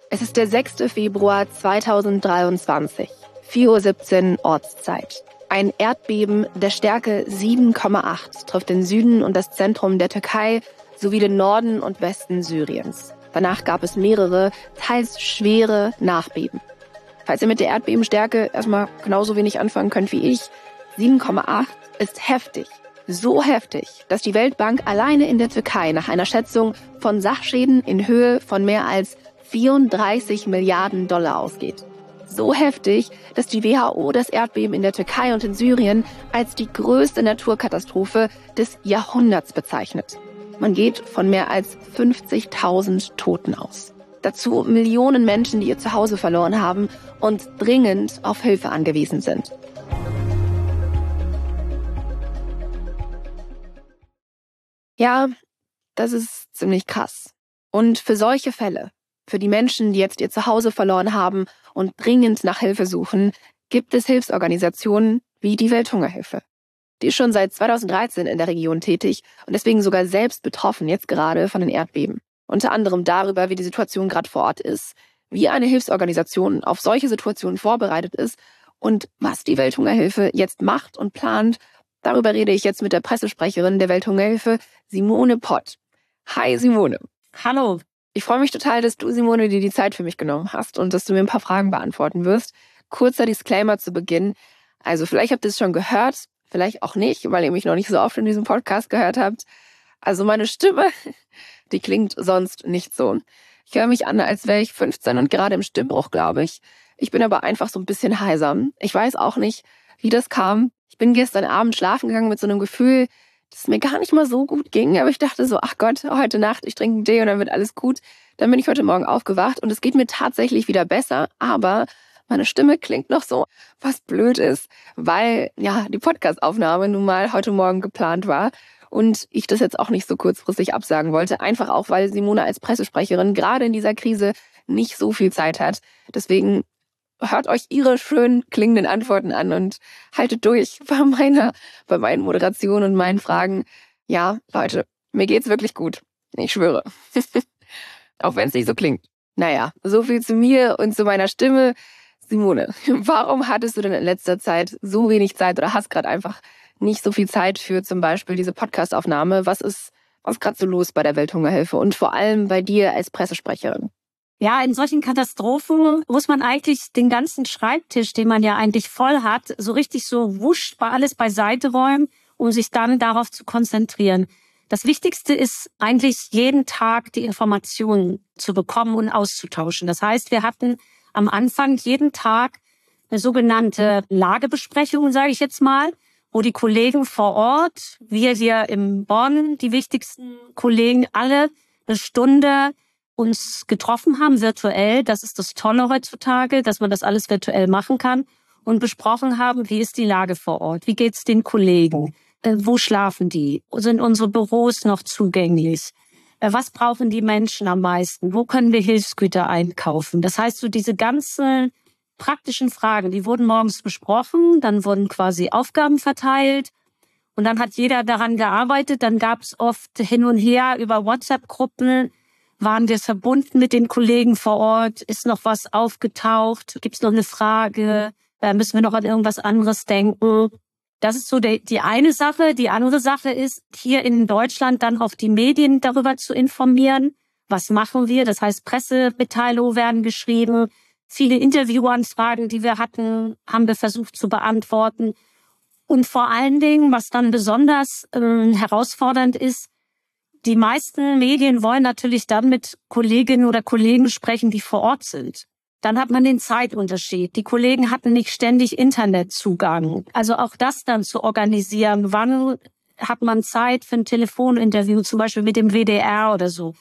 Es ist der 6. Februar 2023, 4:17 Uhr Ortszeit. Ein Erdbeben der Stärke 7,8 trifft den Süden und das Zentrum der Türkei sowie den Norden und Westen Syriens. Danach gab es mehrere, teils schwere Nachbeben. Falls ihr mit der Erdbebenstärke erstmal genauso wenig anfangen könnt wie ich, 7,8 ist heftig. So heftig, dass die Weltbank alleine in der Türkei nach einer Schätzung von Sachschäden in Höhe von mehr als 34 Milliarden Dollar ausgeht. So heftig, dass die WHO das Erdbeben in der Türkei und in Syrien als die größte Naturkatastrophe des Jahrhunderts bezeichnet. Man geht von mehr als 50.000 Toten aus. Dazu Millionen Menschen, die ihr Zuhause verloren haben und dringend auf Hilfe angewiesen sind. Ja, das ist ziemlich krass. Und für solche Fälle, für die Menschen, die jetzt ihr Zuhause verloren haben und dringend nach Hilfe suchen, gibt es Hilfsorganisationen wie die Welthungerhilfe. Die ist schon seit 2013 in der Region tätig und deswegen sogar selbst betroffen jetzt gerade von den Erdbeben. Unter anderem darüber, wie die Situation gerade vor Ort ist, wie eine Hilfsorganisation auf solche Situationen vorbereitet ist und was die Welthungerhilfe jetzt macht und plant. Darüber rede ich jetzt mit der Pressesprecherin der Welthungerhilfe, Simone Pott. Hi Simone. Hallo. Ich freue mich total, dass du, Simone, dir die Zeit für mich genommen hast und dass du mir ein paar Fragen beantworten wirst. Kurzer Disclaimer zu Beginn. Also vielleicht habt ihr es schon gehört, vielleicht auch nicht, weil ihr mich noch nicht so oft in diesem Podcast gehört habt. Also meine Stimme, die klingt sonst nicht so. Ich höre mich an, als wäre ich 15 und gerade im Stimmbruch, glaube ich. Ich bin aber einfach so ein bisschen heiser. Ich weiß auch nicht, wie das kam. Ich bin gestern Abend schlafen gegangen mit so einem Gefühl, dass es mir gar nicht mal so gut ging. Aber ich dachte so, ach Gott, heute Nacht, ich trinke einen Tee und dann wird alles gut. Dann bin ich heute Morgen aufgewacht und es geht mir tatsächlich wieder besser. Aber meine Stimme klingt noch so, was blöd ist, weil ja die Podcast-Aufnahme nun mal heute Morgen geplant war und ich das jetzt auch nicht so kurzfristig absagen wollte. Einfach auch, weil Simone als Pressesprecherin gerade in dieser Krise nicht so viel Zeit hat. Deswegen hört euch ihre schön klingenden Antworten an und haltet durch bei meinen Moderationen und meinen Fragen. Ja, Leute, mir geht's wirklich gut. Ich schwöre. Auch wenn es nicht so klingt. Naja, so viel zu mir und zu meiner Stimme. Simone, warum hattest du denn in letzter Zeit so wenig Zeit oder hast gerade einfach nicht so viel Zeit für zum Beispiel diese Podcastaufnahme? Was ist gerade so los bei der Welthungerhilfe und vor allem bei dir als Pressesprecherin? Ja, in solchen Katastrophen muss man eigentlich den ganzen Schreibtisch, den man ja eigentlich voll hat, so richtig so wusch alles beiseite räumen, um sich dann darauf zu konzentrieren. Das Wichtigste ist eigentlich jeden Tag die Informationen zu bekommen und auszutauschen. Das heißt, wir hatten am Anfang jeden Tag eine sogenannte Lagebesprechung, sage ich jetzt mal, wo die Kollegen vor Ort, wir hier in Bonn, die wichtigsten Kollegen, alle eine Stunde uns getroffen haben, virtuell. Das ist das Tolle heutzutage, dass man das alles virtuell machen kann und besprochen haben, wie ist die Lage vor Ort, wie geht's den Kollegen, wo schlafen die, sind unsere Büros noch zugänglich, was brauchen die Menschen am meisten, wo können wir Hilfsgüter einkaufen. Das heißt, so diese ganzen praktischen Fragen, die wurden morgens besprochen, dann wurden quasi Aufgaben verteilt und dann hat jeder daran gearbeitet. Dann gab es oft hin und her über WhatsApp-Gruppen, waren wir verbunden mit den Kollegen vor Ort, ist noch was aufgetaucht, gibt es noch eine Frage, müssen wir noch an irgendwas anderes denken. Das ist so die eine Sache. Die andere Sache ist, hier in Deutschland dann auch die Medien darüber zu informieren. Was machen wir? Das heißt, Pressemitteilungen werden geschrieben. Viele Interviewanfragen, die wir hatten, haben wir versucht zu beantworten. Und vor allen Dingen, was dann besonders herausfordernd ist, die meisten Medien wollen natürlich dann mit Kolleginnen oder Kollegen sprechen, die vor Ort sind. Dann hat man den Zeitunterschied. Die Kollegen hatten nicht ständig Internetzugang. Also auch das dann zu organisieren. Wann hat man Zeit für ein Telefoninterview, zum Beispiel mit dem WDR oder so?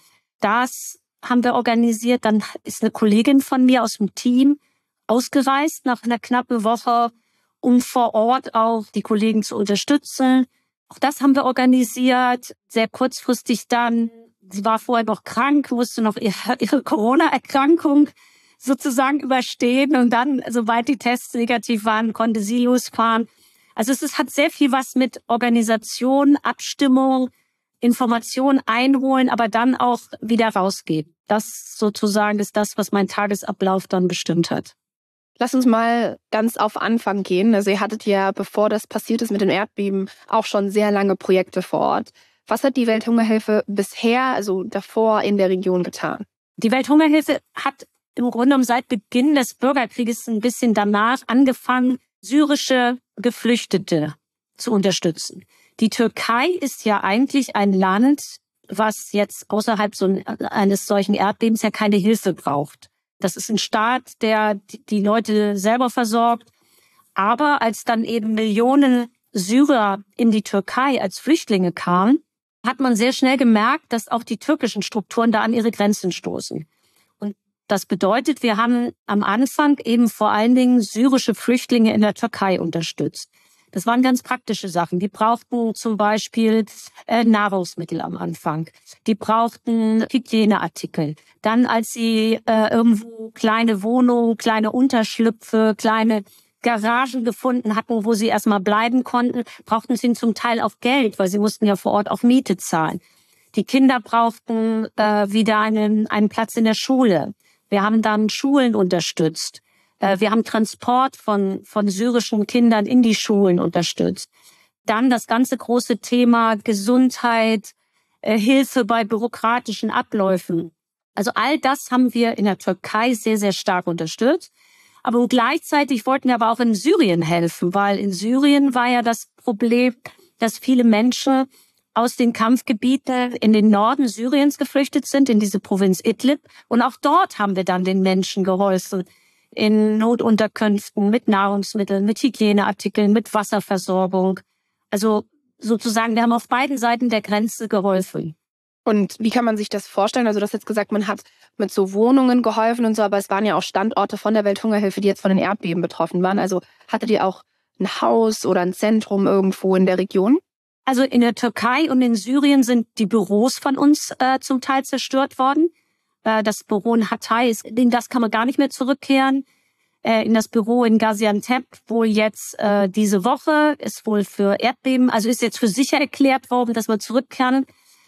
Das haben wir organisiert. Dann ist eine Kollegin von mir aus dem Team ausgereist nach einer knappen Woche, um vor Ort auch die Kollegen zu unterstützen. Auch das haben wir organisiert. Sehr kurzfristig dann. Sie war vorher noch krank, musste noch ihre Corona-Erkrankung sozusagen überstehen und dann, sobald die Tests negativ waren, konnte sie losfahren. Also es hat sehr viel was mit Organisation, Abstimmung, Informationen einholen, aber dann auch wieder rausgehen. Das sozusagen ist das, was mein Tagesablauf dann bestimmt hat. Lass uns mal ganz auf Anfang gehen. Also ihr hattet ja, bevor das passiert ist mit dem Erdbeben, auch schon sehr lange Projekte vor Ort. Was hat die Welthungerhilfe bisher, also davor, in der Region getan? Die Welthungerhilfe hat im Grunde genommen seit Beginn des Bürgerkrieges ein bisschen danach angefangen, syrische Geflüchtete zu unterstützen. Die Türkei ist ja eigentlich ein Land, was jetzt außerhalb eines solchen Erdbebens ja keine Hilfe braucht. Das ist ein Staat, der die Leute selber versorgt. Aber als dann eben Millionen Syrer in die Türkei als Flüchtlinge kamen, hat man sehr schnell gemerkt, dass auch die türkischen Strukturen da an ihre Grenzen stoßen. Und das bedeutet, wir haben am Anfang eben vor allen Dingen syrische Flüchtlinge in der Türkei unterstützt. Das waren ganz praktische Sachen. Die brauchten zum Beispiel Nahrungsmittel am Anfang. Die brauchten Hygieneartikel. Dann, als sie irgendwo kleine Wohnungen, kleine Unterschlüpfe, kleine Garagen gefunden hatten, wo sie erstmal bleiben konnten, brauchten sie zum Teil auch Geld, weil sie mussten ja vor Ort auch Miete zahlen. Die Kinder brauchten wieder einen Platz in der Schule. Wir haben dann Schulen unterstützt. Wir haben Transport von syrischen Kindern in die Schulen unterstützt. Dann das ganze große Thema Gesundheit, Hilfe bei bürokratischen Abläufen. Also all das haben wir in der Türkei sehr, sehr stark unterstützt. Aber gleichzeitig wollten wir aber auch in Syrien helfen, weil in Syrien war ja das Problem, dass viele Menschen aus den Kampfgebieten in den Norden Syriens geflüchtet sind, in diese Provinz Idlib. Und auch dort haben wir dann den Menschen geholfen. In Notunterkünften, mit Nahrungsmitteln, mit Hygieneartikeln, mit Wasserversorgung. Also sozusagen, wir haben auf beiden Seiten der Grenze geholfen. Und wie kann man sich das vorstellen? Also du hast jetzt gesagt, man hat mit so Wohnungen geholfen und so, aber es waren ja auch Standorte von der Welthungerhilfe, die jetzt von den Erdbeben betroffen waren. Also hattet ihr auch ein Haus oder ein Zentrum irgendwo in der Region? Also in der Türkei und in Syrien sind die Büros von uns zum Teil zerstört worden. Das Büro in Hatay, in das kann man gar nicht mehr zurückkehren. In das Büro in Gaziantep wohl jetzt diese Woche ist wohl für Erdbeben, also ist jetzt für sicher erklärt worden, dass wir zurückkehren.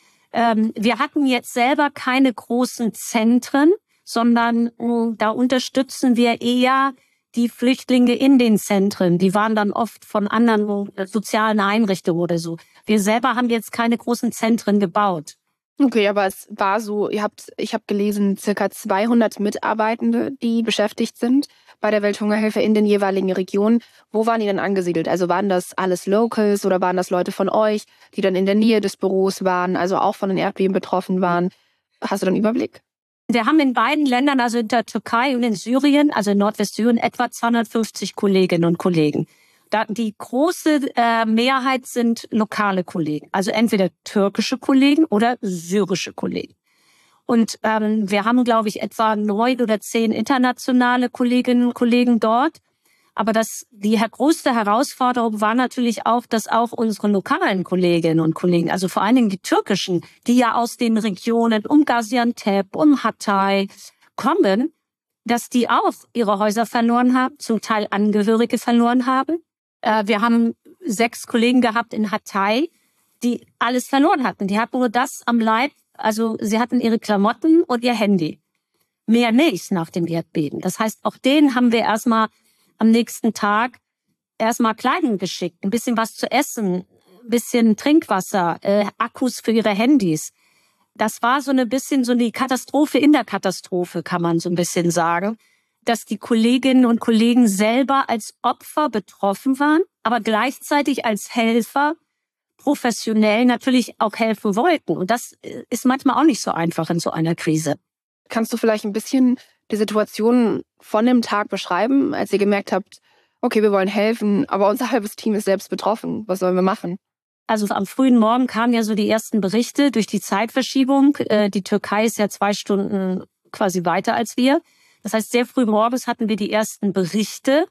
Wir hatten jetzt selber keine großen Zentren, sondern da unterstützen wir eher die Flüchtlinge in den Zentren. Die waren dann oft von anderen sozialen Einrichtungen oder so. Wir selber haben jetzt keine großen Zentren gebaut. Okay, aber es war so, ich habe gelesen, circa 200 Mitarbeitende, die beschäftigt sind bei der Welthungerhilfe in den jeweiligen Regionen. Wo waren die denn angesiedelt? Also waren das alles Locals oder waren das Leute von euch, die dann in der Nähe des Büros waren, also auch von den Erdbeben betroffen waren? Hast du da einen Überblick? Wir haben in beiden Ländern, also in der Türkei und in Syrien, also in Nordwestsyrien, etwa 250 Kolleginnen und Kollegen. Die große Mehrheit sind lokale Kollegen, also entweder türkische Kollegen oder syrische Kollegen. Und wir haben, glaube ich, etwa 9 oder 10 internationale Kolleginnen und Kollegen dort. Aber die größte Herausforderung war natürlich auch, dass auch unsere lokalen Kolleginnen und Kollegen, also vor allen Dingen die türkischen, die ja aus den Regionen um Gaziantep, um Hatay kommen, dass die auch ihre Häuser verloren haben, zum Teil Angehörige verloren haben. Wir haben 6 Kollegen gehabt in Hatay, die alles verloren hatten. Die hatten nur das am Leib, also sie hatten ihre Klamotten und ihr Handy. Mehr nicht nach dem Erdbeben. Das heißt, auch denen haben wir erstmal am nächsten Tag erstmal Kleidung geschickt, ein bisschen was zu essen, ein bisschen Trinkwasser, Akkus für ihre Handys. Das war so ein bisschen so die Katastrophe in der Katastrophe, kann man so ein bisschen sagen, dass die Kolleginnen und Kollegen selber als Opfer betroffen waren, aber gleichzeitig als Helfer professionell natürlich auch helfen wollten. Und das ist manchmal auch nicht so einfach in so einer Krise. Kannst du vielleicht ein bisschen die Situation von dem Tag beschreiben, als ihr gemerkt habt, okay, wir wollen helfen, aber unser halbes Team ist selbst betroffen. Was sollen wir machen? Also am frühen Morgen kamen ja so die ersten Berichte durch die Zeitverschiebung. Die Türkei ist ja 2 Stunden quasi weiter als wir. Das heißt, sehr früh morgens hatten wir die ersten Berichte.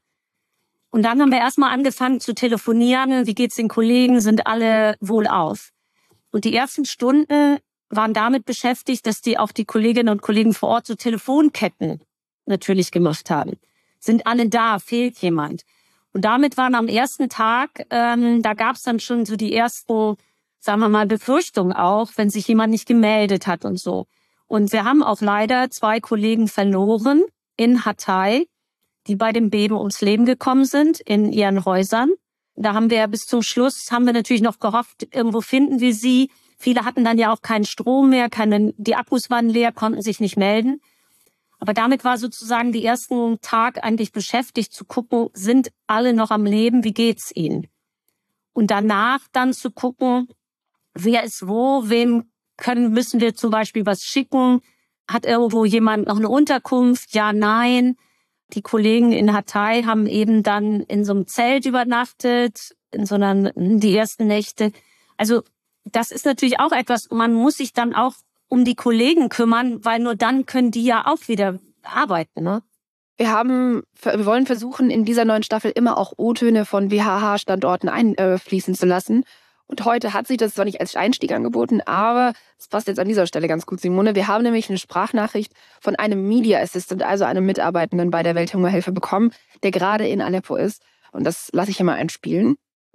Und dann haben wir erstmal angefangen zu telefonieren. Wie geht's den Kollegen? Sind alle wohlauf? Und die ersten Stunden waren damit beschäftigt, dass auch die Kolleginnen und Kollegen vor Ort so Telefonketten natürlich gemacht haben. Sind alle da? Fehlt jemand? Und damit waren am ersten Tag, da gab's dann schon so die ersten sagen wir mal, Befürchtung auch, wenn sich jemand nicht gemeldet hat und so. Und wir haben auch leider 2 Kollegen verloren in Hatay, die bei dem Beben ums Leben gekommen sind in ihren Häusern. Da haben wir bis zum Schluss, haben wir natürlich noch gehofft, irgendwo finden wir sie. Viele hatten dann ja auch keinen Strom mehr, die Akkus waren leer, konnten sich nicht melden. Aber damit war sozusagen die ersten Tag eigentlich beschäftigt zu gucken, sind alle noch am Leben, wie geht's ihnen? Und danach dann zu gucken, wer ist wo, müssen wir zum Beispiel was schicken? Hat irgendwo jemand noch eine Unterkunft? Ja, nein. Die Kollegen in Hatay haben eben dann in so einem Zelt übernachtet, die ersten Nächte. Also das ist natürlich auch etwas, man muss sich dann auch um die Kollegen kümmern, weil nur dann können die ja auch wieder arbeiten, ne? Wir wollen versuchen, in dieser neuen Staffel immer auch O-Töne von WHH-Standorten einfließen zu lassen. Und heute hat sich das zwar nicht als Einstieg angeboten, aber es passt jetzt an dieser Stelle ganz gut, Simone. Wir haben nämlich eine Sprachnachricht von einem Media Assistant, also einem Mitarbeitenden bei der Welthungerhilfe bekommen, der gerade in Aleppo ist. Und das lasse ich hier mal einspielen.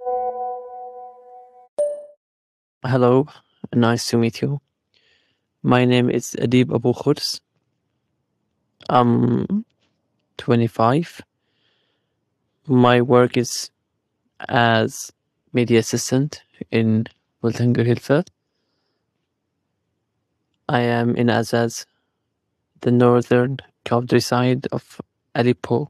Hello, nice to meet you. My name is Adib Abu Khurs. I'm 25. My work is as media assistant in Welthungerhilfe. I am in Azaz, the northern countryside of Aleppo.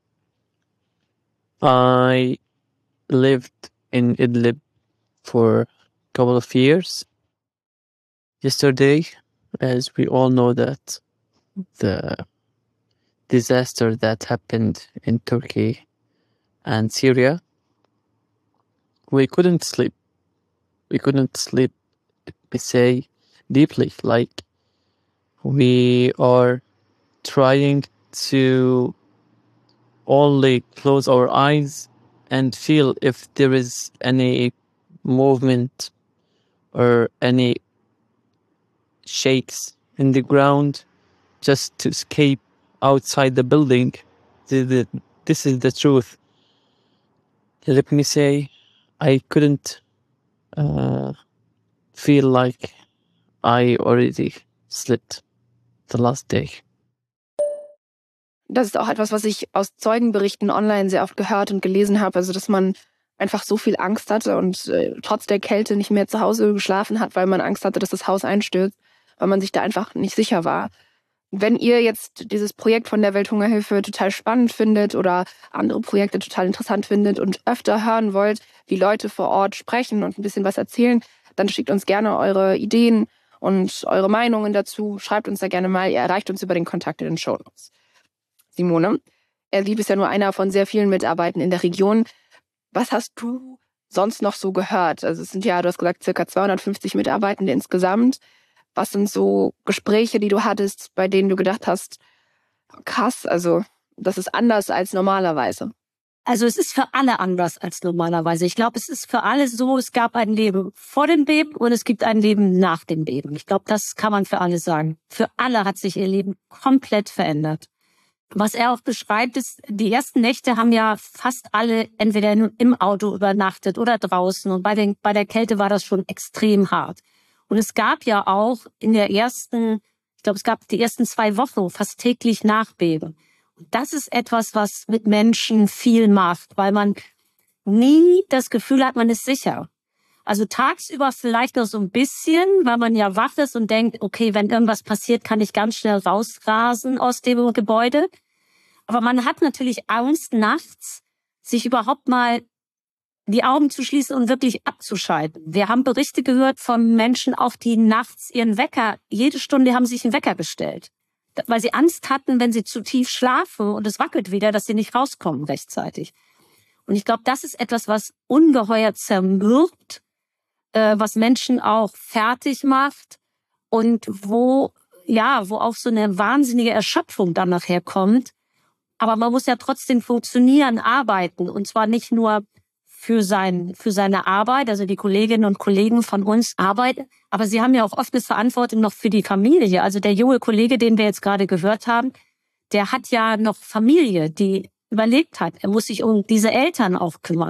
I lived in Idlib for a couple of years. Yesterday, as we all know that the disaster that happened in Turkey and Syria, we couldn't sleep. We couldn't sleep, we say, deeply. Like, we are trying to only close our eyes and feel if there is any movement or any shakes in the ground, just to escape outside the building. This is the truth. Let me say, I couldn't feel like I already slept the last day. Das ist auch etwas, was ich aus Zeugenberichten online sehr oft gehört und gelesen habe. Also, dass man einfach so viel Angst hatte und trotz der Kälte nicht mehr zu Hause geschlafen hat, weil man Angst hatte, dass das Haus einstürzt, weil man sich da einfach nicht sicher war. Wenn ihr jetzt dieses Projekt von der Welthungerhilfe total spannend findet oder andere Projekte total interessant findet und öfter hören wollt, wie Leute vor Ort sprechen und ein bisschen was erzählen, dann schickt uns gerne eure Ideen und eure Meinungen dazu. Schreibt uns da gerne mal. Ihr erreicht uns über den Kontakt in den Shownotes. Simone, Lieb ist ja nur einer von sehr vielen Mitarbeitern in der Region. Was hast du sonst noch so gehört? Also es sind ja, du hast gesagt, ca. 250 Mitarbeitende insgesamt. Was sind so Gespräche, die du hattest, bei denen du gedacht hast, krass, also das ist anders als normalerweise? Also es ist für alle anders als normalerweise. Ich glaube, es ist für alle so, es gab ein Leben vor dem Beben und es gibt ein Leben nach dem Beben. Ich glaube, das kann man für alle sagen. Für alle hat sich ihr Leben komplett verändert. Was er auch beschreibt, ist, die ersten Nächte haben ja fast alle entweder im Auto übernachtet oder draußen. Und bei der Kälte war das schon extrem hart. Und es gab ja auch es gab die ersten 2 Wochen fast täglich Nachbeben. Und das ist etwas, was mit Menschen viel macht, weil man nie das Gefühl hat, man ist sicher. Also tagsüber vielleicht noch so ein bisschen, weil man ja wach ist und denkt, okay, wenn irgendwas passiert, kann ich ganz schnell rausrasen aus dem Gebäude. Aber man hat natürlich Angst, nachts sich überhaupt mal die Augen zu schließen und wirklich abzuschalten. Wir haben Berichte gehört von Menschen auch, die nachts jede Stunde haben sich einen Wecker gestellt. Weil sie Angst hatten, wenn sie zu tief schlafen und es wackelt wieder, dass sie nicht rauskommen rechtzeitig. Und ich glaube, das ist etwas, was ungeheuer zermürbt, was Menschen auch fertig macht und wo auch so eine wahnsinnige Erschöpfung dann nachher kommt. Aber man muss ja trotzdem funktionieren, arbeiten und zwar nicht nur für seine Arbeit, also die Kolleginnen und Kollegen von uns arbeiten, aber sie haben ja auch oft eine Verantwortung noch für die Familie. Also der junge Kollege, den wir jetzt gerade gehört haben, der hat ja noch Familie, die überlebt hat. Er muss sich um diese Eltern auch kümmern.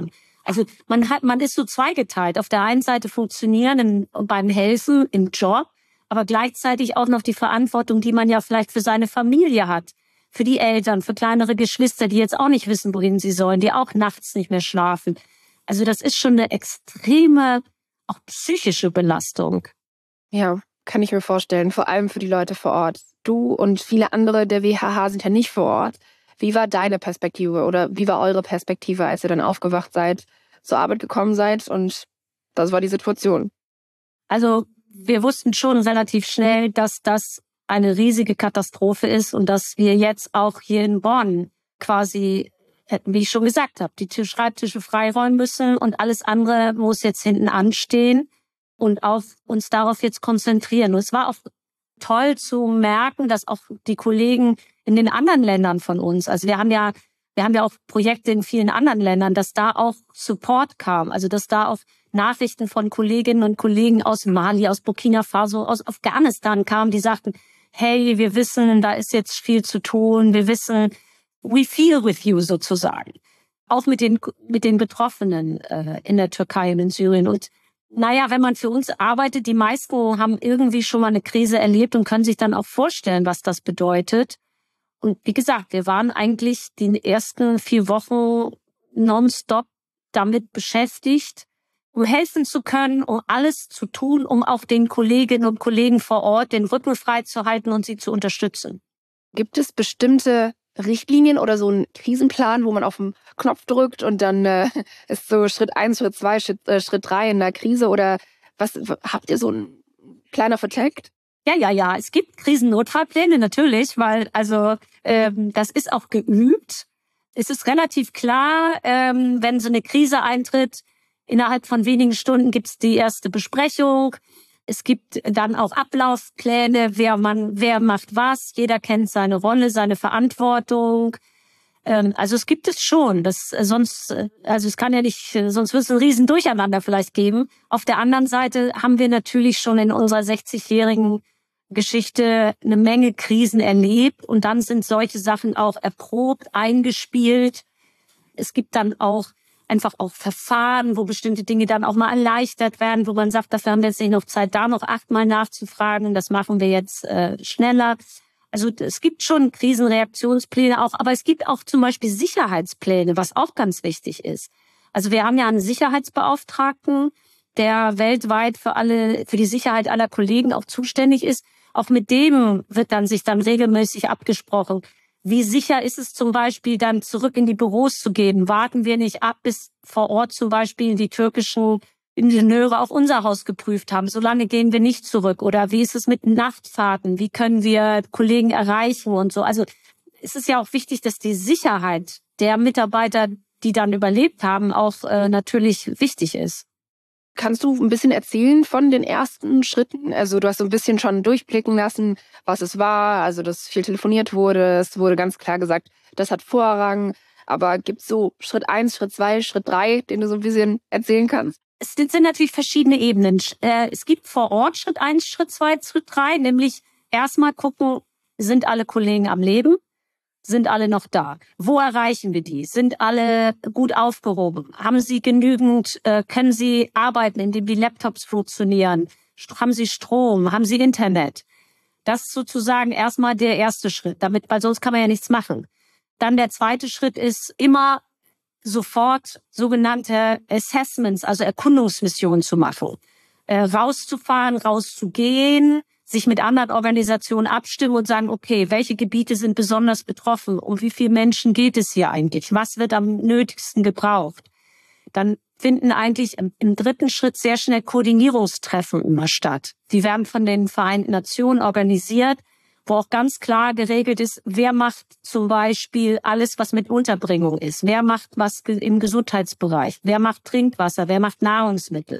Also man ist so zweigeteilt. Auf der einen Seite funktionieren beim Helfen im Job, aber gleichzeitig auch noch die Verantwortung, die man ja vielleicht für seine Familie hat, für die Eltern, für kleinere Geschwister, die jetzt auch nicht wissen, wohin sie sollen, die auch nachts nicht mehr schlafen. Also das ist schon eine extreme, auch psychische Belastung. Ja, kann ich mir vorstellen, vor allem für die Leute vor Ort. Du und viele andere der WHH sind ja nicht vor Ort. Wie war deine Perspektive oder wie war eure Perspektive, als ihr dann aufgewacht seid, zur Arbeit gekommen seid und das war die Situation? Also wir wussten schon relativ schnell, dass das eine riesige Katastrophe ist und dass wir jetzt auch hier in Bonn quasi, wie ich schon gesagt habe, die Schreibtische freiräumen müssen und alles andere muss jetzt hinten anstehen und uns darauf jetzt konzentrieren. Und es war auch toll zu merken, dass auch die Kollegen in den anderen Ländern von uns, also wir haben ja auch Projekte in vielen anderen Ländern, dass da auch Support kam, also dass da auch Nachrichten von Kolleginnen und Kollegen aus Mali, aus Burkina Faso, aus Afghanistan kamen, die sagten, hey, wir wissen, da ist jetzt viel zu tun, wir wissen, we feel with you sozusagen. Auch mit den Betroffenen in der Türkei und in Syrien. Und naja, wenn man für uns arbeitet, die meisten haben irgendwie schon mal eine Krise erlebt und können sich dann auch vorstellen, was das bedeutet. Und wie gesagt, wir waren eigentlich die ersten 4 Wochen nonstop damit beschäftigt, um helfen zu können, um alles zu tun, um auch den Kolleginnen und Kollegen vor Ort den Rücken frei zu halten und sie zu unterstützen. Gibt es bestimmte Richtlinien oder so einen Krisenplan, wo man auf den Knopf drückt und dann ist so Schritt 1, Schritt 2, Schritt 3 in der Krise oder was habt ihr so einen kleiner vercheckt? Ja. Es gibt Krisennotfallpläne natürlich, weil das ist auch geübt. Es ist relativ klar, wenn so eine Krise eintritt, innerhalb von wenigen Stunden gibt's die erste Besprechung. Es gibt dann auch Ablaufpläne, wer macht was. Jeder kennt seine Rolle, seine Verantwortung. Also es gibt es schon. Es kann ja nicht, sonst wird es ein riesen Durcheinander vielleicht geben. Auf der anderen Seite haben wir natürlich schon in unserer 60-jährigen Geschichte eine Menge Krisen erlebt und dann sind solche Sachen auch erprobt, eingespielt. Es gibt dann auch einfach auch Verfahren, wo bestimmte Dinge dann auch mal erleichtert werden, wo man sagt, dafür haben wir jetzt nicht noch Zeit, da noch 8-mal nachzufragen. Das machen wir jetzt schneller. Also es gibt schon Krisenreaktionspläne auch, aber es gibt auch zum Beispiel Sicherheitspläne, was auch ganz wichtig ist. Also wir haben ja einen Sicherheitsbeauftragten, der weltweit für die Sicherheit aller Kollegen auch zuständig ist. Auch mit dem wird sich dann regelmäßig abgesprochen. Wie sicher ist es zum Beispiel, dann zurück in die Büros zu gehen? Warten wir nicht ab, bis vor Ort zum Beispiel die türkischen Ingenieure auch unser Haus geprüft haben. Solange gehen wir nicht zurück. Oder wie ist es mit Nachtfahrten? Wie können wir Kollegen erreichen und so? Also es ist ja auch wichtig, dass die Sicherheit der Mitarbeiter, die dann überlebt haben, auch natürlich wichtig ist. Kannst du ein bisschen erzählen von den ersten Schritten? Also du hast so ein bisschen schon durchblicken lassen, was es war, also dass viel telefoniert wurde. Es wurde ganz klar gesagt, das hat Vorrang. Aber gibt es so Schritt 1, Schritt 2, Schritt 3, den du so ein bisschen erzählen kannst? Es sind natürlich verschiedene Ebenen. Es gibt vor Ort Schritt 1, Schritt 2, Schritt 3, nämlich erstmal gucken, sind alle Kollegen am Leben? Sind alle noch da? Wo erreichen wir die? Sind alle gut aufgehoben? Haben sie genügend, können sie arbeiten, indem die Laptops funktionieren? Haben sie Strom? Haben sie Internet? Das ist sozusagen erstmal der erste Schritt, weil sonst kann man ja nichts machen. Dann der zweite Schritt ist immer sofort sogenannte Assessments, also Erkundungsmissionen zu machen. Rauszufahren, rauszugehen, sich mit anderen Organisationen abstimmen und sagen, okay, welche Gebiete sind besonders betroffen? Um wie viele Menschen geht es hier eigentlich? Was wird am nötigsten gebraucht? Dann finden eigentlich im dritten Schritt sehr schnell Koordinierungstreffen immer statt. Die werden von den Vereinten Nationen organisiert, wo auch ganz klar geregelt ist, wer macht zum Beispiel alles, was mit Unterbringung ist, wer macht was im Gesundheitsbereich, wer macht Trinkwasser, wer macht Nahrungsmittel.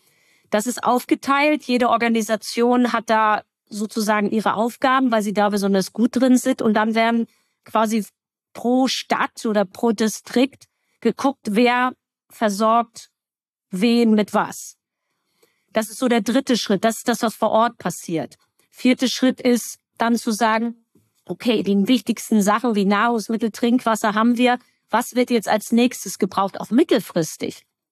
Das ist aufgeteilt. Jede Organisation hat da sozusagen ihre Aufgaben, weil sie da besonders gut drin sind. Und dann werden quasi pro Stadt oder pro Distrikt geguckt, wer versorgt wen mit was. Das ist so der dritte Schritt. Das ist das, was vor Ort passiert. Vierter Schritt ist dann zu sagen, okay, die wichtigsten Sachen wie Nahrungsmittel, Trinkwasser haben wir. Was wird jetzt als nächstes gebraucht, auch mittelfristig?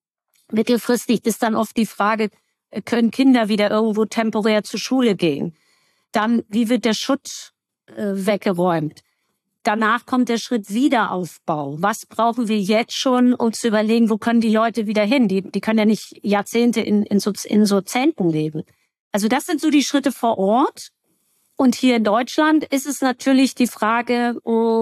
Mittelfristig ist dann oft die Frage, können Kinder wieder irgendwo temporär zur Schule gehen? Dann, wie wird der Schutt weggeräumt? Danach kommt der Schritt Wiederaufbau. Was brauchen wir jetzt schon, um zu überlegen, wo können die Leute wieder hin? Die können ja nicht Jahrzehnte in so Zentren leben. Also das sind so die Schritte vor Ort. Und hier in Deutschland ist es natürlich die Frage,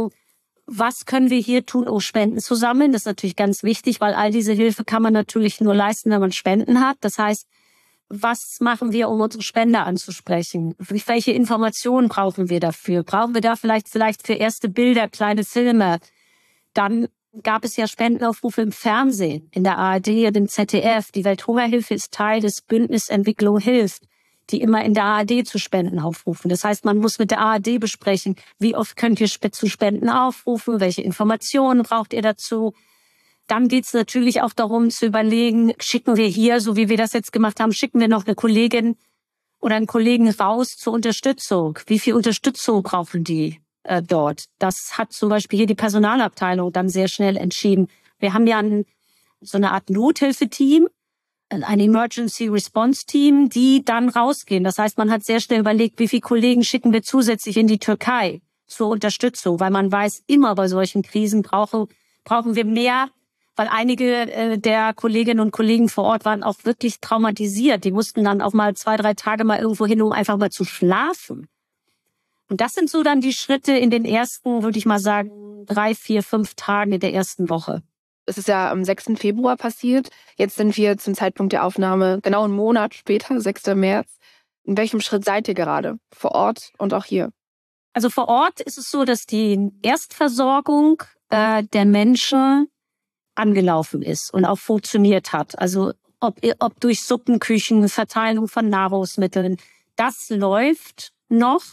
was können wir hier tun, um Spenden zu sammeln? Das ist natürlich ganz wichtig, weil all diese Hilfe kann man natürlich nur leisten, wenn man Spenden hat. Das heißt, was machen wir, um unsere Spender anzusprechen? Welche Informationen brauchen wir dafür? Brauchen wir da vielleicht für erste Bilder, kleine Filme? Dann gab es ja Spendenaufrufe im Fernsehen, in der ARD und im ZDF. Die Welthungerhilfe ist Teil des Bündnis Entwicklung hilft, die immer in der ARD zu Spenden aufrufen. Das heißt, man muss mit der ARD besprechen, wie oft könnt ihr zu Spenden aufrufen, welche Informationen braucht ihr dazu. Dann geht es natürlich auch darum zu überlegen, schicken wir hier, so wie wir das jetzt gemacht haben, schicken wir noch eine Kollegin oder einen Kollegen raus zur Unterstützung. Wie viel Unterstützung brauchen die dort? Das hat zum Beispiel hier die Personalabteilung dann sehr schnell entschieden. Wir haben ja so eine Art Nothilfeteam, ein Emergency Response Team, die dann rausgehen. Das heißt, man hat sehr schnell überlegt, wie viele Kollegen schicken wir zusätzlich in die Türkei zur Unterstützung, weil man weiß, immer bei solchen Krisen brauchen wir mehr, weil einige der Kolleginnen und Kollegen vor Ort waren auch wirklich traumatisiert. Die mussten dann auch mal 2-3 Tage mal irgendwo hin, um einfach mal zu schlafen. Und das sind so dann die Schritte in den ersten, würde ich mal sagen, 3, 4, 5 Tagen in der ersten Woche. Es ist ja am 6. Februar passiert. Jetzt sind wir zum Zeitpunkt der Aufnahme genau einen Monat später, 6. März. In welchem Schritt seid ihr gerade? Vor Ort und auch hier? Also vor Ort ist es so, dass die Erstversorgung der Menschen angelaufen ist und auch funktioniert hat. Also ob durch Suppenküchen, Verteilung von Nahrungsmitteln, das läuft noch.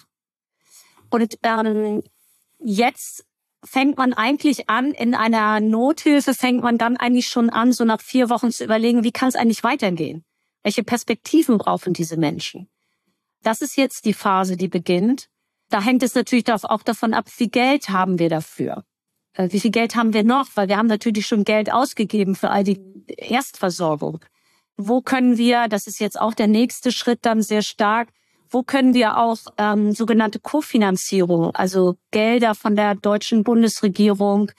Und jetzt fängt man eigentlich an, in einer Nothilfe fängt man dann eigentlich schon an, so nach 4 Wochen zu überlegen, wie kann es eigentlich weitergehen? Welche Perspektiven brauchen diese Menschen? Das ist jetzt die Phase, die beginnt. Da hängt es natürlich auch davon ab, wie viel Geld haben wir dafür? Wie viel Geld haben wir noch? Weil wir haben natürlich schon Geld ausgegeben für all die Erstversorgung. Wo können wir, das ist jetzt auch der nächste Schritt dann sehr stark, wo können wir auch sogenannte Kofinanzierung, also Gelder von der deutschen Bundesregierung,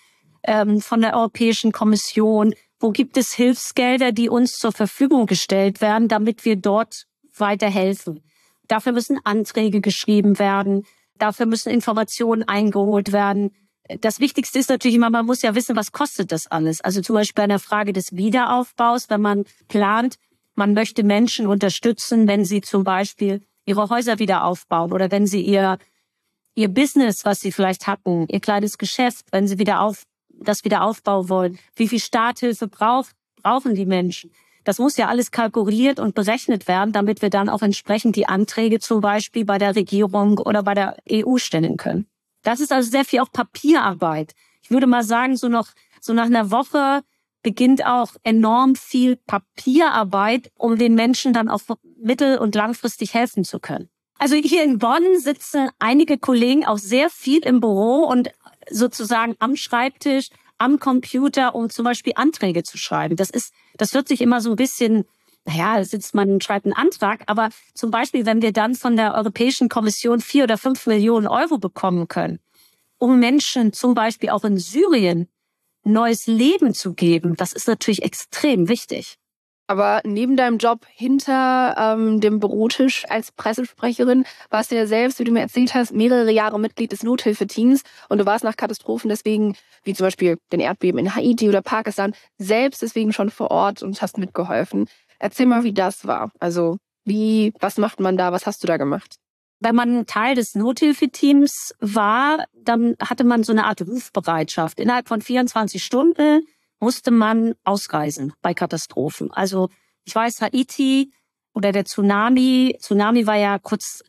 von der Europäischen Kommission, wo gibt es Hilfsgelder, die uns zur Verfügung gestellt werden, damit wir dort weiterhelfen? Dafür müssen Anträge geschrieben werden, dafür müssen Informationen eingeholt werden. Das Wichtigste ist natürlich immer, man muss ja wissen, was kostet das alles. Also zum Beispiel bei der Frage des Wiederaufbaus, wenn man plant, man möchte Menschen unterstützen, wenn sie zum Beispiel ihre Häuser wieder aufbauen oder wenn sie ihr Business, was sie vielleicht hatten, ihr kleines Geschäft, wenn sie das wieder aufbauen wollen. Wie viel Starthilfe brauchen die Menschen? Das muss ja alles kalkuliert und berechnet werden, damit wir dann auch entsprechend die Anträge zum Beispiel bei der Regierung oder bei der EU stellen können. Das ist also sehr viel auch Papierarbeit. Ich würde mal sagen, so nach einer Woche beginnt auch enorm viel Papierarbeit, um den Menschen dann auch mittel- und langfristig helfen zu können. Also hier in Bonn sitzen einige Kollegen auch sehr viel im Büro und sozusagen am Schreibtisch, am Computer, um zum Beispiel Anträge zu schreiben. Das hört sich immer so ein bisschen, sitzt man und schreibt einen Antrag, aber zum Beispiel, wenn wir dann von der Europäischen Kommission 4 oder 5 Millionen Euro bekommen können, um Menschen zum Beispiel auch in Syrien neues Leben zu geben, das ist natürlich extrem wichtig. Aber neben deinem Job hinter dem Bürotisch als Pressesprecherin warst du ja selbst, wie du mir erzählt hast, mehrere Jahre Mitglied des Nothilfeteams und du warst nach Katastrophen deswegen, wie zum Beispiel den Erdbeben in Haiti oder Pakistan, selbst deswegen schon vor Ort und hast mitgeholfen. Erzähl mal, wie das war. Also was macht man da, was hast du da gemacht? Wenn man Teil des Nothilfeteams war, dann hatte man so eine Art Rufbereitschaft. Innerhalb von 24 Stunden musste man ausreisen bei Katastrophen. Also ich weiß, Haiti oder der Tsunami war ja kurz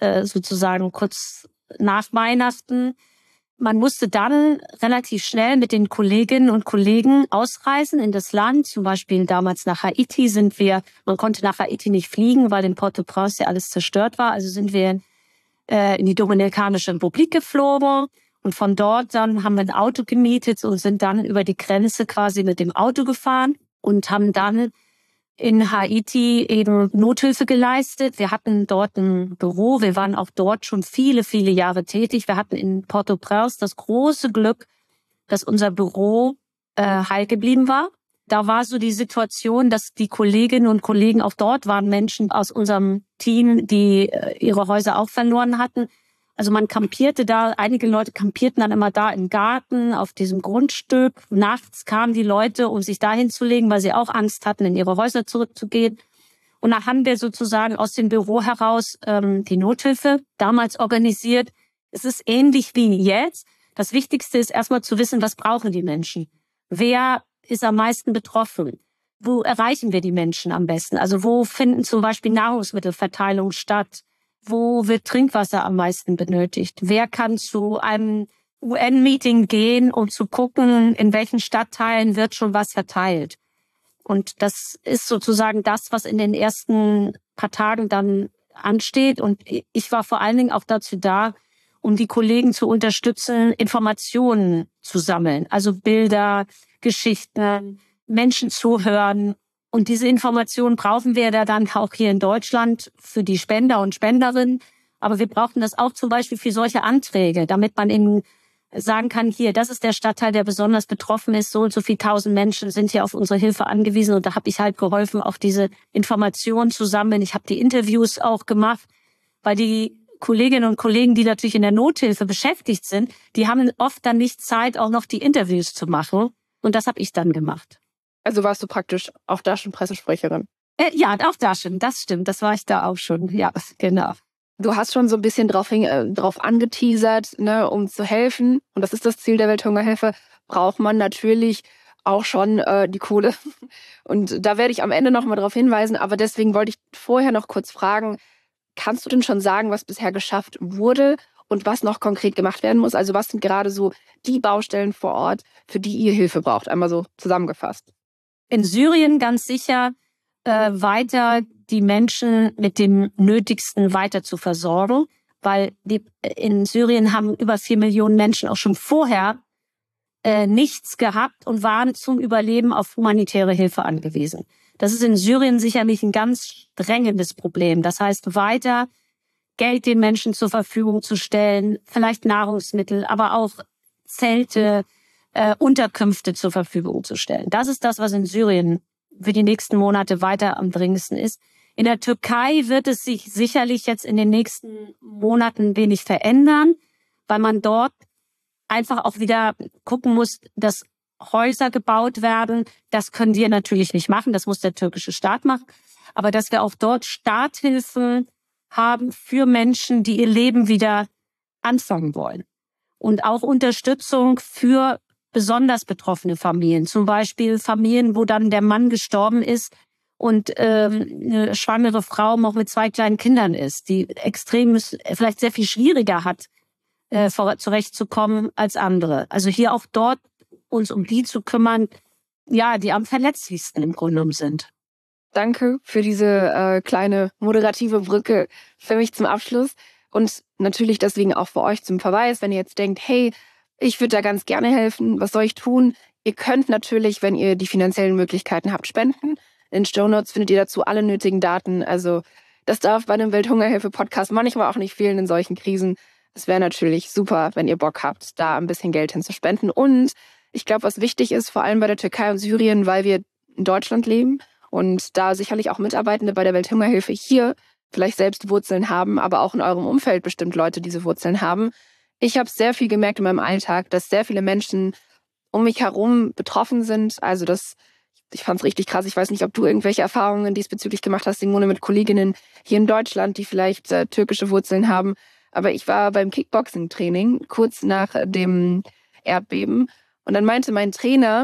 nach Weihnachten. Man musste dann relativ schnell mit den Kolleginnen und Kollegen ausreisen in das Land. Zum Beispiel damals nach Haiti man konnte nach Haiti nicht fliegen, weil in Port-au-Prince ja alles zerstört war. Also sind wir in die Dominikanische Republik geflogen. Und von dort dann haben wir ein Auto gemietet und sind dann über die Grenze quasi mit dem Auto gefahren und haben dann in Haiti eben Nothilfe geleistet. Wir hatten dort ein Büro. Wir waren auch dort schon viele, viele Jahre tätig. Wir hatten in Port-au-Prince das große Glück, dass unser Büro heil geblieben war. Da war so die Situation, dass die Kolleginnen und Kollegen auch dort waren, Menschen aus unserem Team, die ihre Häuser auch verloren hatten. Also man kampierte da, einige Leute kampierten dann immer da im Garten auf diesem Grundstück. Nachts kamen die Leute, um sich da hinzulegen, weil sie auch Angst hatten, in ihre Häuser zurückzugehen. Und da haben wir sozusagen aus dem Büro heraus die Nothilfe damals organisiert. Es ist ähnlich wie jetzt. Das Wichtigste ist erstmal zu wissen, was brauchen die Menschen? Wer ist am meisten betroffen? Wo erreichen wir die Menschen am besten? Also wo finden zum Beispiel Nahrungsmittelverteilungen statt? Wo wird Trinkwasser am meisten benötigt? Wer kann zu einem UN-Meeting gehen, um zu gucken, in welchen Stadtteilen wird schon was verteilt? Und das ist sozusagen das, was in den ersten paar Tagen dann ansteht. Und ich war vor allen Dingen auch dazu da, um die Kollegen zu unterstützen, Informationen zu sammeln. Also Bilder, Geschichten, Menschen zuhören. Und diese Informationen brauchen wir da dann auch hier in Deutschland für die Spender und Spenderinnen. Aber wir brauchen das auch zum Beispiel für solche Anträge, damit man eben sagen kann, hier, das ist der Stadtteil, der besonders betroffen ist. So und so viele 1000 Menschen sind hier auf unsere Hilfe angewiesen. Und da habe ich halt geholfen, auch diese Informationen zu sammeln. Ich habe die Interviews auch gemacht, weil die Kolleginnen und Kollegen, die natürlich in der Nothilfe beschäftigt sind, die haben oft dann nicht Zeit, auch noch die Interviews zu machen. Und das habe ich dann gemacht. Also warst du praktisch auch da schon Pressesprecherin? Ja, auch da schon. Das stimmt. Das war ich da auch schon. Ja, genau. Du hast schon so ein bisschen drauf angeteasert, ne, um zu helfen. Und das ist das Ziel der Welthungerhilfe. Braucht man natürlich auch schon die Kohle. Und da werde ich am Ende noch mal drauf hinweisen. Aber deswegen wollte ich vorher noch kurz fragen, kannst du denn schon sagen, was bisher geschafft wurde und was noch konkret gemacht werden muss? Also was sind gerade so die Baustellen vor Ort, für die ihr Hilfe braucht? Einmal so zusammengefasst. In Syrien ganz sicher weiter die Menschen mit dem Nötigsten weiter zu versorgen, weil in Syrien haben über 4 Millionen Menschen auch schon vorher nichts gehabt und waren zum Überleben auf humanitäre Hilfe angewiesen. Das ist in Syrien sicherlich ein ganz drängendes Problem. Das heißt, weiter Geld den Menschen zur Verfügung zu stellen, vielleicht Nahrungsmittel, aber auch Zelte, Unterkünfte zur Verfügung zu stellen. Das ist das, was in Syrien für die nächsten Monate weiter am dringendsten ist. In der Türkei wird es sich sicherlich jetzt in den nächsten Monaten wenig verändern, weil man dort einfach auch wieder gucken muss, dass Häuser gebaut werden. Das können wir natürlich nicht machen, das muss der türkische Staat machen. Aber dass wir auch dort Starthilfen haben für Menschen, die ihr Leben wieder anfangen wollen. Und auch Unterstützung für besonders betroffene Familien. Zum Beispiel Familien, wo dann der Mann gestorben ist und eine schwangere Frau noch mit 2 kleinen Kindern ist, die extrem, vielleicht sehr viel schwieriger hat, zurechtzukommen als andere. Also hier auch dort uns um die zu kümmern, ja, die am verletzlichsten im Grunde genommen sind. Danke für diese kleine moderative Brücke für mich zum Abschluss. Und natürlich deswegen auch für euch zum Verweis, wenn ihr jetzt denkt, hey, ich würde da ganz gerne helfen, was soll ich tun? Ihr könnt natürlich, wenn ihr die finanziellen Möglichkeiten habt, spenden. In den Shownotes findet ihr dazu alle nötigen Daten. Also das darf bei einem Welthungerhilfe-Podcast manchmal auch nicht fehlen in solchen Krisen. Es wäre natürlich super, wenn ihr Bock habt, da ein bisschen Geld hinzuspenden. Und ich glaube, was wichtig ist, vor allem bei der Türkei und Syrien, weil wir in Deutschland leben und da sicherlich auch Mitarbeitende bei der Welthungerhilfe hier vielleicht selbst Wurzeln haben, aber auch in eurem Umfeld bestimmt Leute diese Wurzeln haben. Ich habe sehr viel gemerkt in meinem Alltag, dass sehr viele Menschen um mich herum betroffen sind. Also ich fand es richtig krass. Ich weiß nicht, ob du irgendwelche Erfahrungen diesbezüglich gemacht hast, Simone, mit Kolleginnen hier in Deutschland, die vielleicht türkische Wurzeln haben. Aber ich war beim Kickboxing-Training kurz nach dem Erdbeben. Und dann meinte mein Trainer,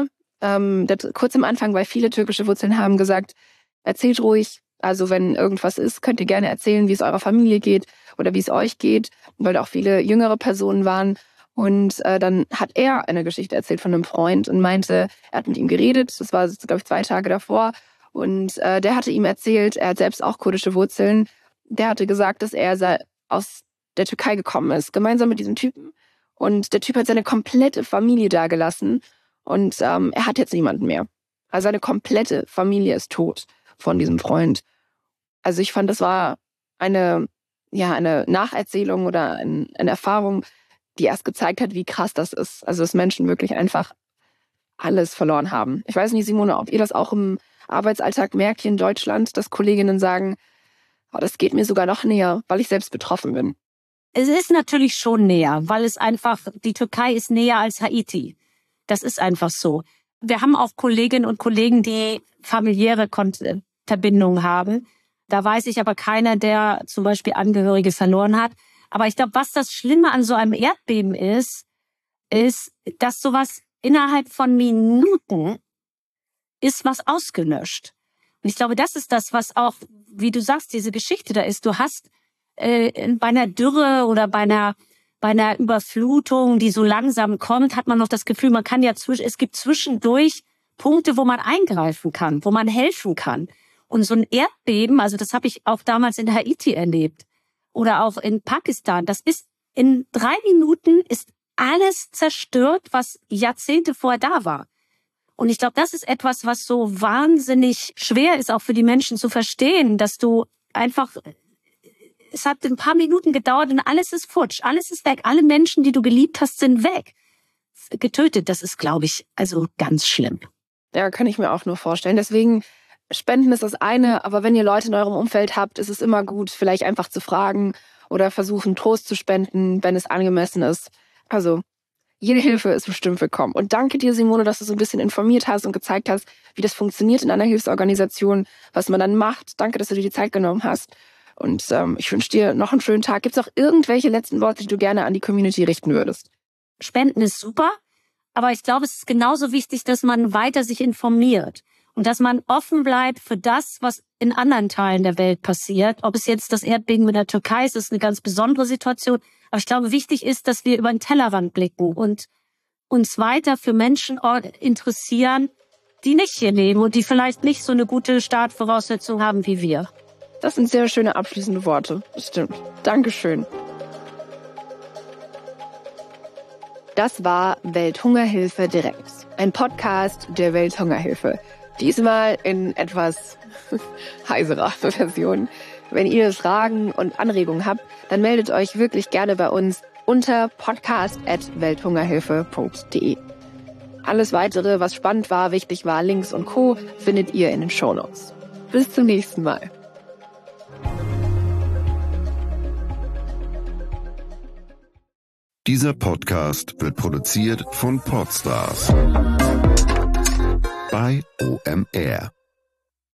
kurz am Anfang, weil viele türkische Wurzeln haben, gesagt, erzählt ruhig. Also wenn irgendwas ist, könnt ihr gerne erzählen, wie es eurer Familie geht oder wie es euch geht, weil da auch viele jüngere Personen waren. Und dann hat er eine Geschichte erzählt von einem Freund und meinte, er hat mit ihm geredet, das war, glaube ich, 2 Tage davor. Und der hatte ihm erzählt, er hat selbst auch kurdische Wurzeln. Der hatte gesagt, dass er aus der Türkei gekommen ist, gemeinsam mit diesem Typen. Und der Typ hat seine komplette Familie dagelassen und er hat jetzt niemanden mehr. Also seine komplette Familie ist tot. von diesem Freund. Also ich fand, das war eine Nacherzählung oder eine Erfahrung, die erst gezeigt hat, wie krass das ist. Also dass Menschen wirklich einfach alles verloren haben. Ich weiß nicht, Simone, ob ihr das auch im Arbeitsalltag merkt hier in Deutschland, dass Kolleginnen sagen, oh, das geht mir sogar noch näher, weil ich selbst betroffen bin. Es ist natürlich schon näher, weil es einfach, die Türkei ist näher als Haiti. Das ist einfach so. Wir haben auch Kolleginnen und Kollegen, die familiäre Verbindungen haben. Da weiß ich aber keiner, der zum Beispiel Angehörige verloren hat. Aber ich glaube, was das Schlimme an so einem Erdbeben ist, dass sowas innerhalb von Minuten ist was ausgelöscht. Und ich glaube, das ist das, was auch, wie du sagst, diese Geschichte da ist. Du hast bei einer Dürre oder bei einer Überflutung, die so langsam kommt, hat man noch das Gefühl, es gibt zwischendurch Punkte, wo man eingreifen kann, wo man helfen kann. Und so ein Erdbeben, also das habe ich auch damals in Haiti erlebt oder auch in Pakistan, das ist in 3 Minuten ist alles zerstört, was Jahrzehnte vorher da war. Und ich glaube, das ist etwas, was so wahnsinnig schwer ist, auch für die Menschen zu verstehen, dass du einfach, es hat ein paar Minuten gedauert und alles ist futsch, alles ist weg. Alle Menschen, die du geliebt hast, sind weg. Getötet, das ist, glaube ich, also ganz schlimm. Ja, kann ich mir auch nur vorstellen. Deswegen, Spenden ist das eine, aber wenn ihr Leute in eurem Umfeld habt, ist es immer gut, vielleicht einfach zu fragen oder versuchen, Trost zu spenden, wenn es angemessen ist. Also, jede Hilfe ist bestimmt willkommen. Und danke dir, Simone, dass du so ein bisschen informiert hast und gezeigt hast, wie das funktioniert in einer Hilfsorganisation, was man dann macht. Danke, dass du dir die Zeit genommen hast. Und ich wünsche dir noch einen schönen Tag. Gibt es auch irgendwelche letzten Worte, die du gerne an die Community richten würdest? Spenden ist super, aber ich glaube, es ist genauso wichtig, dass man weiter sich informiert und dass man offen bleibt für das, was in anderen Teilen der Welt passiert. Ob es jetzt das Erdbeben in der Türkei ist, ist eine ganz besondere Situation. Aber ich glaube, wichtig ist, dass wir über den Tellerrand blicken und uns weiter für Menschen interessieren, die nicht hier leben und die vielleicht nicht so eine gute Startvoraussetzung haben wie wir. Das sind sehr schöne abschließende Worte. Das stimmt. Dankeschön. Das war Welthungerhilfe direkt. Ein Podcast der Welthungerhilfe. Diesmal in etwas heiserer Version. Wenn ihr Fragen und Anregungen habt, dann meldet euch wirklich gerne bei uns unter podcast@welthungerhilfe.de. Alles weitere, was spannend war, wichtig war, Links und Co. findet ihr in den Shownotes. Bis zum nächsten Mal. Dieser Podcast wird produziert von Podstars bei OMR.